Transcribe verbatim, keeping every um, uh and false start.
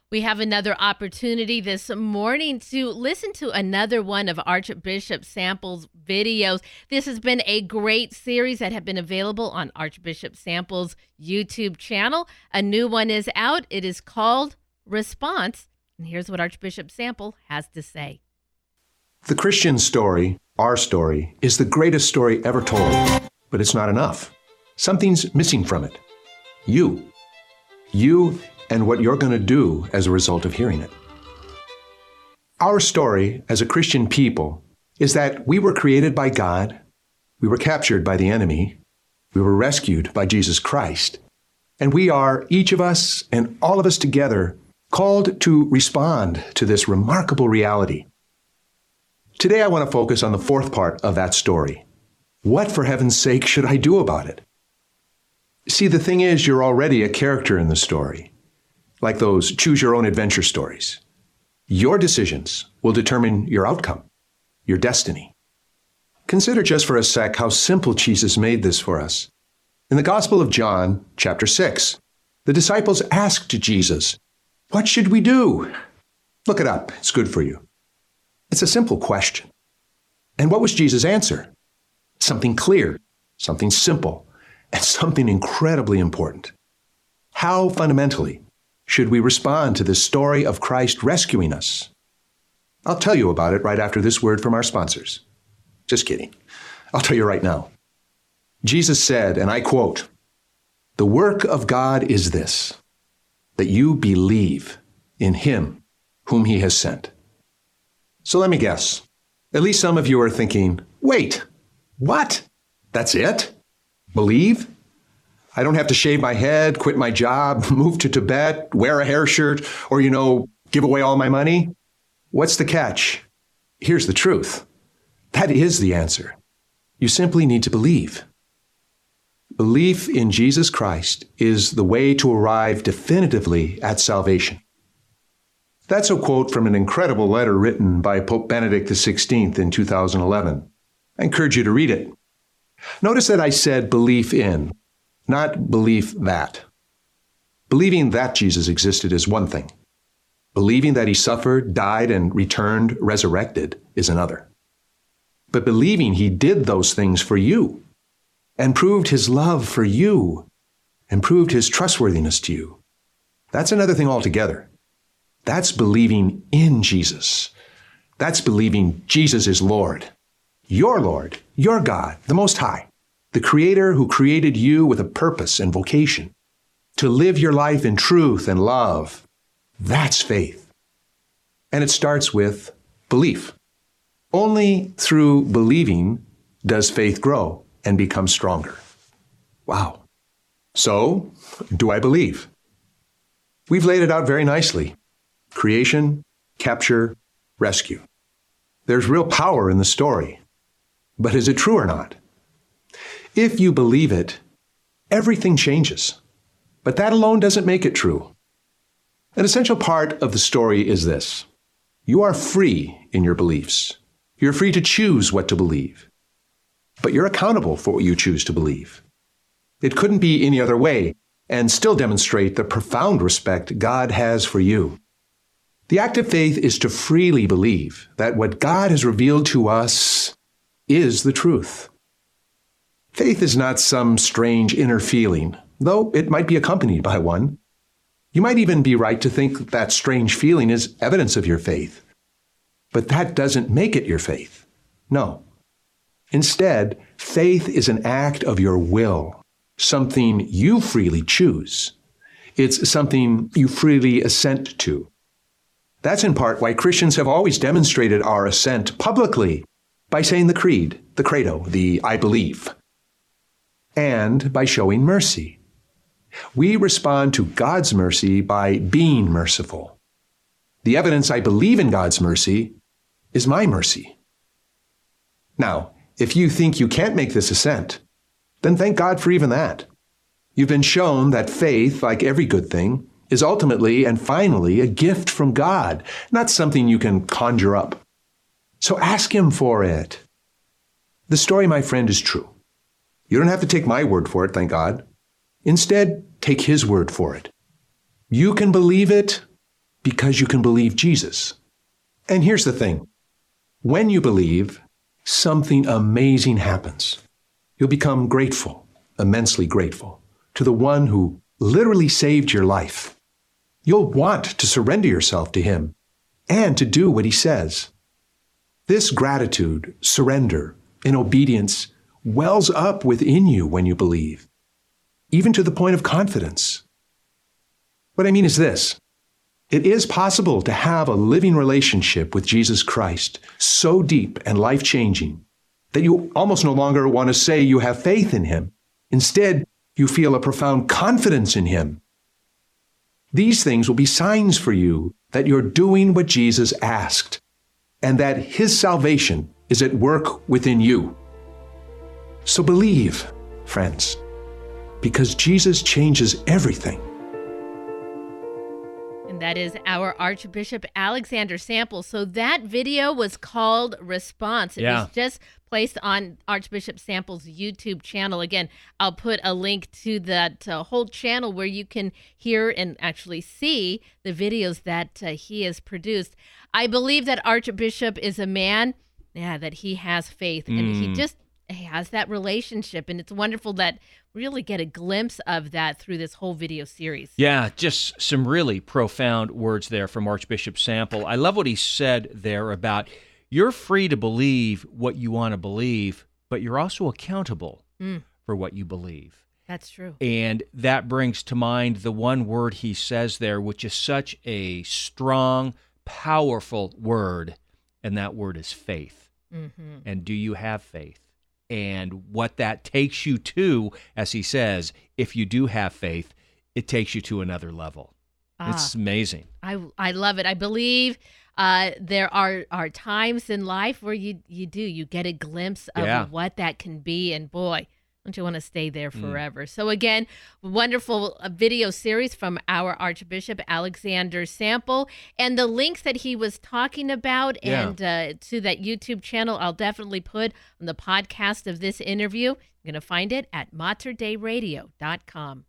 We have another opportunity this morning to listen to another one of Archbishop Sample's videos. This has been a great series that have been available on Archbishop Sample's YouTube channel. A new one is out. It is called Response. And here's what Archbishop Sample has to say. The Christian story, our story, is the greatest story ever told. But it's not enough. Something's missing from it. You. You and what you're going to do as a result of hearing it. Our story as a Christian people is that we were created by God, we were captured by the enemy, we were rescued by Jesus Christ, and we are, each of us and all of us together, called to respond to this remarkable reality. Today I want to focus on the fourth part of that story. What, for heaven's sake, should I do about it? See, the thing is, you're already a character in the story. Like those choose-your-own-adventure stories. Your decisions will determine your outcome, your destiny. Consider just for a sec how simple Jesus made this for us. In the Gospel of John, chapter six, the disciples asked Jesus, "What should we do?" Look it up. It's good for you. It's a simple question. And what was Jesus' answer? Something clear, something simple, and something incredibly important. How fundamentally should we respond to this story of Christ rescuing us? I'll tell you about it right after this word from our sponsors. Just kidding. I'll tell you right now. Jesus said, and I quote, "The work of God is this, that you believe in him whom he has sent." So let me guess. At least some of you are thinking, wait, what? That's it? Believe? I don't have to shave my head, quit my job, move to Tibet, wear a hair shirt, or, you know, give away all my money? What's the catch? Here's the truth. That is the answer. You simply need to believe. Belief in Jesus Christ is the way to arrive definitively at salvation. That's a quote from an incredible letter written by Pope Benedict the sixteenth in two thousand eleven. I encourage you to read it. Notice that I said belief in, not belief that. Believing that Jesus existed is one thing. Believing that he suffered, died, and returned resurrected is another. But believing he did those things for you and proved his love for you and proved his trustworthiness to you, that's another thing altogether. That's believing in Jesus. That's believing Jesus is Lord. Your Lord, your God, the Most High, the Creator who created you with a purpose and vocation to live your life in truth and love. That's faith. And it starts with belief. Only through believing does faith grow and become stronger. Wow. So, do I believe? We've laid it out very nicely. Creation, capture, rescue. There's real power in the story. But is it true or not? If you believe it, everything changes. But that alone doesn't make it true. An essential part of the story is this. You are free in your beliefs. You're free to choose what to believe. But you're accountable for what you choose to believe. It couldn't be any other way and still demonstrate the profound respect God has for you. The act of faith is to freely believe that what God has revealed to us is the truth. Faith is not some strange inner feeling, though it might be accompanied by one. You might even be right to think that strange feeling is evidence of your faith. But that doesn't make it your faith. No. Instead, faith is an act of your will, something you freely choose. It's something you freely assent to. That's in part why Christians have always demonstrated our assent publicly by saying the creed, the credo, the I believe, and by showing mercy. We respond to God's mercy by being merciful. The evidence I believe in God's mercy is my mercy. Now, if you think you can't make this assent, then thank God for even that. You've been shown that faith, like every good thing, is ultimately and finally a gift from God, not something you can conjure up. So ask him for it. The story, my friend, is true. You don't have to take my word for it, thank God. Instead, take his word for it. You can believe it because you can believe Jesus. And here's the thing. When you believe, something amazing happens. You'll become grateful, immensely grateful, to the one who literally saved your life. You'll want to surrender yourself to him and to do what he says. This gratitude, surrender, and obedience wells up within you when you believe, even to the point of confidence. What I mean is this. It is possible to have a living relationship with Jesus Christ so deep and life-changing that you almost no longer want to say you have faith in him. Instead, you feel a profound confidence in him. These things will be signs for you that you're doing what Jesus asked and that his salvation is at work within you. So believe, friends, because Jesus changes everything. And that is our Archbishop Alexander Sample. So that video was called Response. It Yeah. was just placed on Archbishop Sample's YouTube channel. Again, I'll put a link to that uh, whole channel where you can hear and actually see the videos that uh, he has produced. I believe that Archbishop is a man, yeah, that he has faith, and Mm. he just he has that relationship, and it's wonderful that we really get a glimpse of that through this whole video series. Yeah, just some really profound words there from Archbishop Sample. I love what he said there about you're free to believe what you want to believe, but you're also accountable Mm. for what you believe. That's true. And that brings to mind the one word he says there, which is such a strong, powerful word, and that word is faith. Mm-hmm. And do you have faith? And what that takes you to, as he says, if you do have faith, it takes you to another level. Ah. It's amazing. I I love it. I believe uh, there are are times in life where you you do you get a glimpse of Yeah. what that can be, and boy, don't you want to stay there forever? Mm. So again, wonderful uh, video series from our Archbishop Alexander Sample, and the links that he was talking about, Yeah. and uh, to that YouTube channel, I'll definitely put on the podcast of this interview. You're going to find it at mater dei radio dot com.